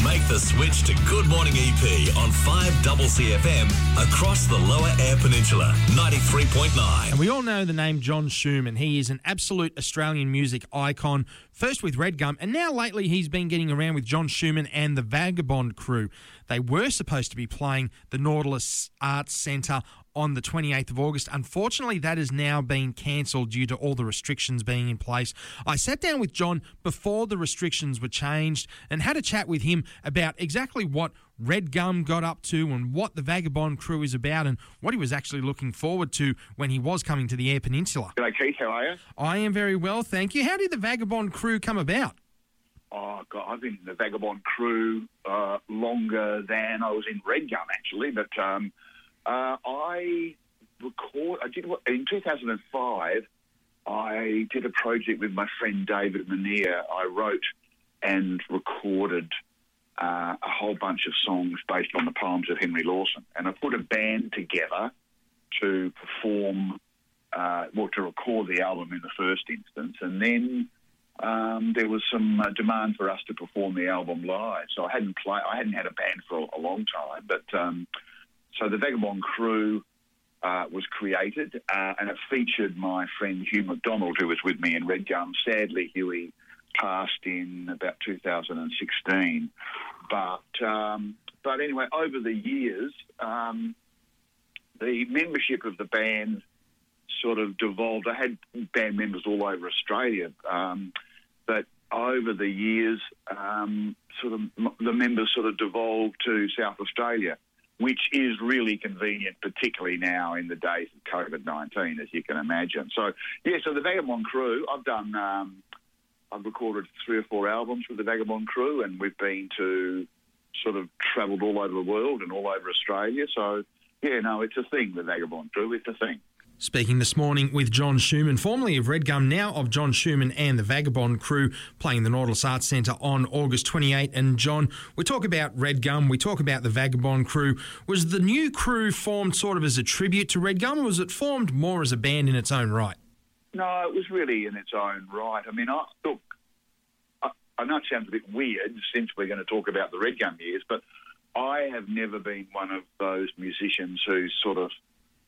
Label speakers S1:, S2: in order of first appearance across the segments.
S1: Make the switch to Good Morning EP on 5CCFM across the Lower Eyre Peninsula, 93.9.
S2: And we all know the name John Schumann. He is an absolute Australian music icon, first with Red Gum, and now lately he's been getting around with John Schumann and the Vagabond Crew. They were supposed to be playing the Nautilus Arts Centre on the 28th of August. Unfortunately, that has now been cancelled due to all the restrictions being in place. I sat down with John before the restrictions were changed and had a chat with him about exactly what Red Gum got up to and what the Vagabond Crew is about and what he was actually looking forward to when he was coming to the Eyre Peninsula.
S3: G'day, Keith. How are you?
S2: I am very well, thank you. How did the Vagabond Crew come about?
S3: Oh, God, I've been in the Vagabond Crew longer than I was in Red Gum, actually. But in 2005, I did a project with my friend David Mania. I wrote and recorded a whole bunch of songs based on the poems of Henry Lawson. And I put a band together to perform, to record the album in the first instance. And then there was some demand for us to perform the album live. So I hadn't had a band for a long time. But so the Vagabond Crew was created, and it featured my friend Hugh McDonald, who was with me in Red Gum. Sadly, Hughie passed in about 2016. But anyway, over the years, the membership of the band sort of devolved. I had band members all over Australia, but over the years, the members sort of devolved to South Australia, which is really convenient, particularly now in the days of COVID-19, as you can imagine. So the Vagabond Crew, I've recorded 3 or 4 albums with the Vagabond Crew, and we've been to sort of travelled all over the world and all over Australia. So, it's a thing, the Vagabond Crew, it's a thing.
S2: Speaking this morning with John Schumann, formerly of Red Gum, now of John Schumann and the Vagabond Crew, playing the Nautilus Arts Centre on August 28. And John, we talk about Red Gum, we talk about the Vagabond Crew. Was the new crew formed sort of as a tribute to Red Gum, or was it formed more as a band in its own right?
S3: No, it was really in its own right. I mean, I know it sounds a bit weird since we're going to talk about the Red Gum years, but I have never been one of those musicians who sort of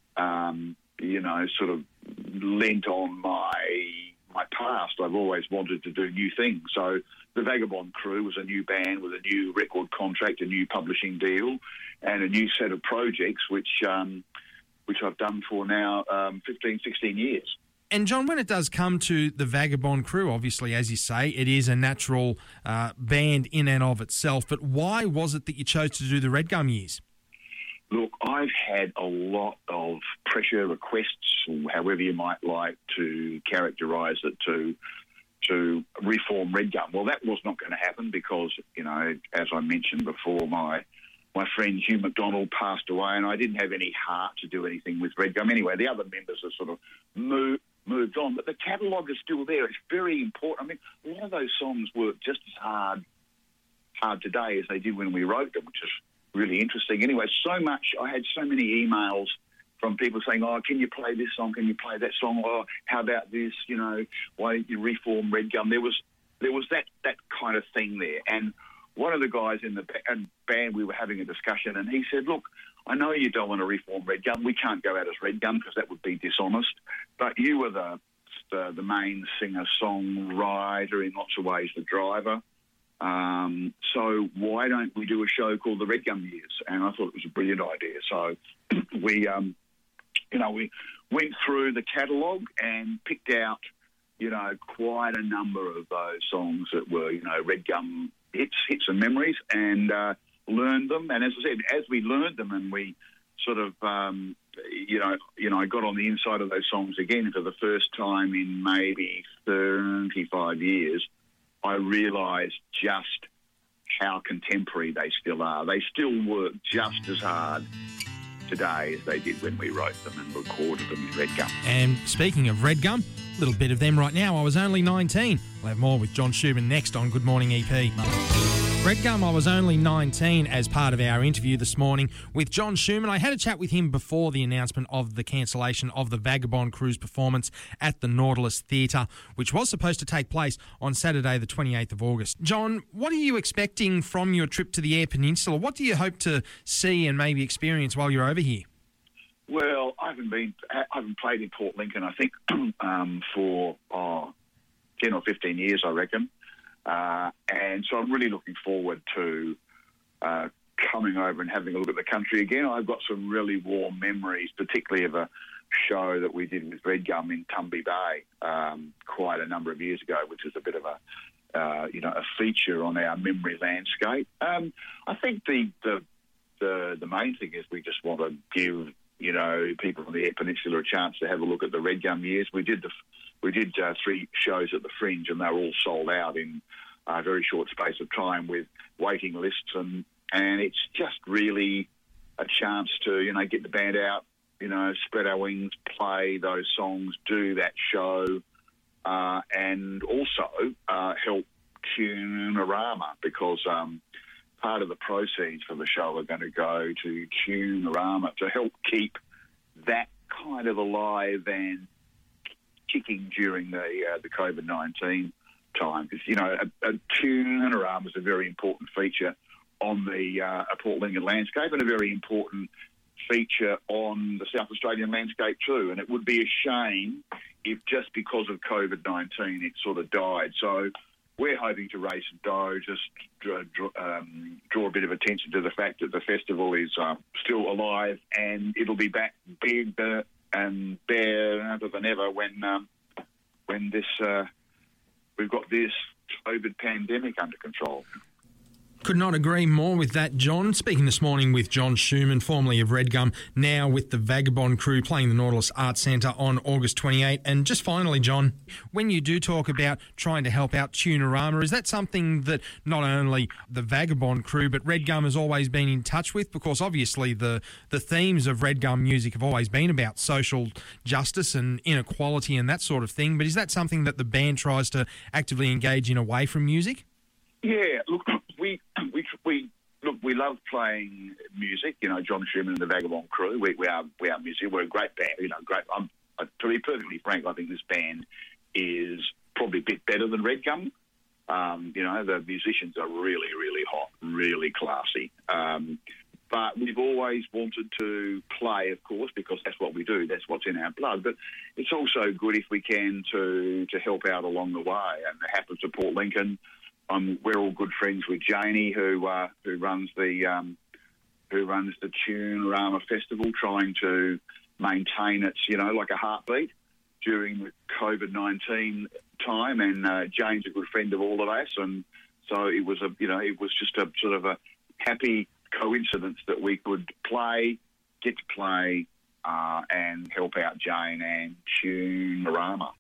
S3: lent on my past. I've always wanted to do new things. So the Vagabond Crew was a new band with a new record contract, a new publishing deal, and a new set of projects, which I've done for now 15, 16 years.
S2: And John, when it does come to the Vagabond Crew, obviously, as you say, it is a natural band in and of itself, but why was it that you chose to do the Red Gum years?
S3: Look, I've had a lot of pressure requests, or however you might like to characterise it, to reform Red Gum. Well, that was not going to happen because, as I mentioned before, my friend Hugh McDonald passed away, and I didn't have any heart to do anything with Red Gum. Anyway, the other members have sort of moved on, but the catalogue is still there. It's very important. I mean, a lot of those songs work just as hard today as they did when we wrote them, which is really interesting. Anyway, I had so many emails from people saying, "Oh, can you play this song? Can you play that song? Oh, how about this? Why don't you reform Red Gum?" There was that kind of thing there. And one of the guys in the band, we were having a discussion, and he said, "Look, I know you don't want to reform Red Gum. We can't go out as Red Gum because that would be dishonest. But you were the main singer-songwriter, in lots of ways the driver. So why don't we do a show called the Red Gum Years?" And I thought it was a brilliant idea. So we went through the catalogue and picked out, quite a number of those songs that were, Red Gum hits and memories, and learned them. And as I said, as we learned them and we sort of, I got on the inside of those songs again for the first time in maybe 35 years, I realised just how contemporary they still are. They still work just as hard today as they did when we wrote them and recorded them in Red Gum.
S2: And speaking of Red Gum, a little bit of them right now. I was only 19. We'll have more with John Schumann next on Good Morning EP. Red Gum, I was only 19 as part of our interview this morning with John Schumann. I had a chat with him before the announcement of the cancellation of the Vagabond Crew's performance at the Nautilus Theatre, which was supposed to take place on Saturday the 28th of August. John, what are you expecting from your trip to the Eyre Peninsula? What do you hope to see and maybe experience while you're over here?
S3: Well, I haven't played in Port Lincoln, I think, for 10 or 15 years, I reckon. And so I'm really looking forward to coming over and having a look at the country again. I've got some really warm memories, particularly of a show that we did with Red Gum in Tumby Bay quite a number of years ago, which was a bit of a feature on our memory landscape. I think the main thing is we just want to give people from the Eyre Peninsula a chance to have a look at the Red Gum years. We did 3 shows at the Fringe, and they were all sold out in a very short space of time with waiting lists, and it's just really a chance to get the band out, spread our wings, play those songs, do that show, and also help Tunerama, because part of the proceeds for the show are going to go to Tunerama to help keep that kind of alive and kicking during the COVID-19 time. Because, a Tunerama is a very important feature on the Port Lincoln landscape, and a very important feature on the South Australian landscape too. And it would be a shame if just because of COVID-19 it sort of died. So we're hoping to raise some dough, just draw a bit of attention to the fact that the festival is still alive, and it'll be back bigger and better than ever when we've got this COVID pandemic under control.
S2: Could not agree more with that, John. Speaking this morning with John Schumann, formerly of Red Gum, now with the Vagabond Crew, playing the Nautilus Arts Centre on August 28. And just finally, John, when you do talk about trying to help out Tunerama, is that something that not only the Vagabond Crew but Red Gum has always been in touch with? Because obviously the themes of Red Gum music have always been about social justice and inequality and that sort of thing. But is that something that the band tries to actively engage in away from music?
S3: Yeah, look, we love playing music. John Schumann and the Vagabond Crew. We are music. We're a great band. Great. To be perfectly frank, I think this band is probably a bit better than Red Gum. The musicians are really, really hot, really classy. But we've always wanted to play, of course, because that's what we do. That's what's in our blood. But it's also good if we can to help out along the way. And it happens to Port Lincoln. We're all good friends with Janie, who runs the Tunerama Festival, trying to maintain its like a heartbeat during the COVID-19 time. And Jane's a good friend of all of us, and so it was just a sort of a happy coincidence that we could get to play and help out Jane and Tunerama.